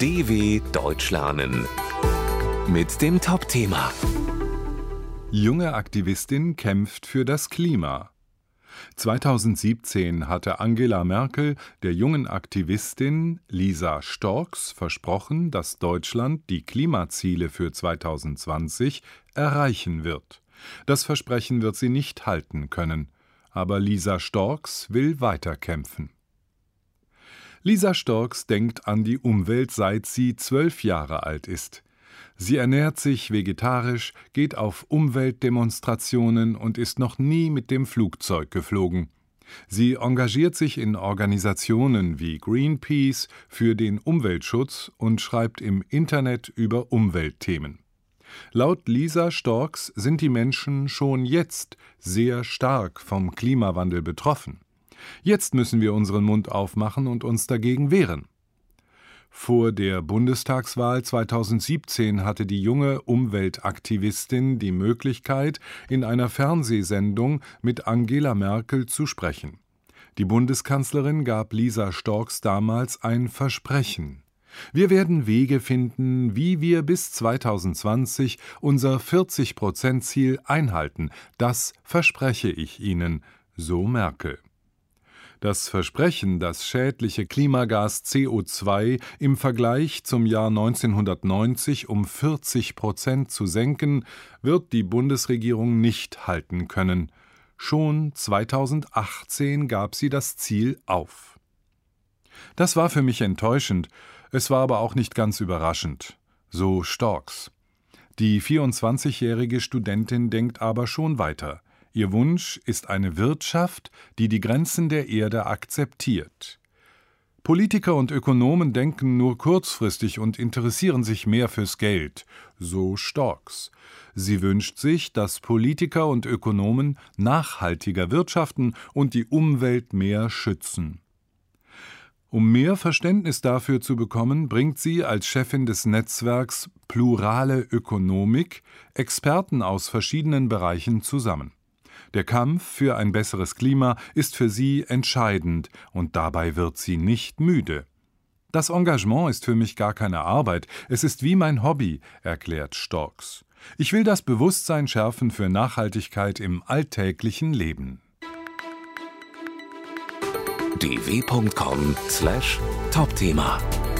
DW Deutsch lernen mit dem Top-Thema. Junge Aktivistin kämpft für das Klima. 2017 hatte Angela Merkel der jungen Aktivistin Lisa Storks versprochen, dass Deutschland die Klimaziele für 2020 erreichen wird. Das Versprechen wird sie nicht halten können. Aber Lisa Storks will weiterkämpfen. Lisa Storks denkt an die Umwelt, seit sie 12 Jahre alt ist. Sie ernährt sich vegetarisch, geht auf Umweltdemonstrationen und ist noch nie mit dem Flugzeug geflogen. Sie engagiert sich in Organisationen wie Greenpeace für den Umweltschutz und schreibt im Internet über Umweltthemen. Laut Lisa Storks sind die Menschen schon jetzt sehr stark vom Klimawandel betroffen. Jetzt müssen wir unseren Mund aufmachen und uns dagegen wehren. Vor der Bundestagswahl 2017 hatte die junge Umweltaktivistin die Möglichkeit, in einer Fernsehsendung mit Angela Merkel zu sprechen. Die Bundeskanzlerin gab Lisa Storks damals ein Versprechen. Wir werden Wege finden, wie wir bis 2020 unser 40%-Ziel einhalten. Das verspreche ich Ihnen, so Merkel. Das Versprechen, das schädliche Klimagas CO2 im Vergleich zum Jahr 1990 um 40% zu senken, wird die Bundesregierung nicht halten können. Schon 2018 gab sie das Ziel auf. Das war für mich enttäuschend, es war aber auch nicht ganz überraschend, so Storks. Die 24-jährige Studentin denkt aber schon weiter. Ihr Wunsch ist eine Wirtschaft, die die Grenzen der Erde akzeptiert. Politiker und Ökonomen denken nur kurzfristig und interessieren sich mehr fürs Geld, so Storks. Sie wünscht sich, dass Politiker und Ökonomen nachhaltiger wirtschaften und die Umwelt mehr schützen. Um mehr Verständnis dafür zu bekommen, bringt sie als Chefin des Netzwerks Plurale Ökonomik Experten aus verschiedenen Bereichen zusammen. Der Kampf für ein besseres Klima ist für sie entscheidend und dabei wird sie nicht müde. Das Engagement ist für mich gar keine Arbeit, es ist wie mein Hobby, erklärt Storks. Ich will das Bewusstsein schärfen für Nachhaltigkeit im alltäglichen Leben. dw.com/Topthema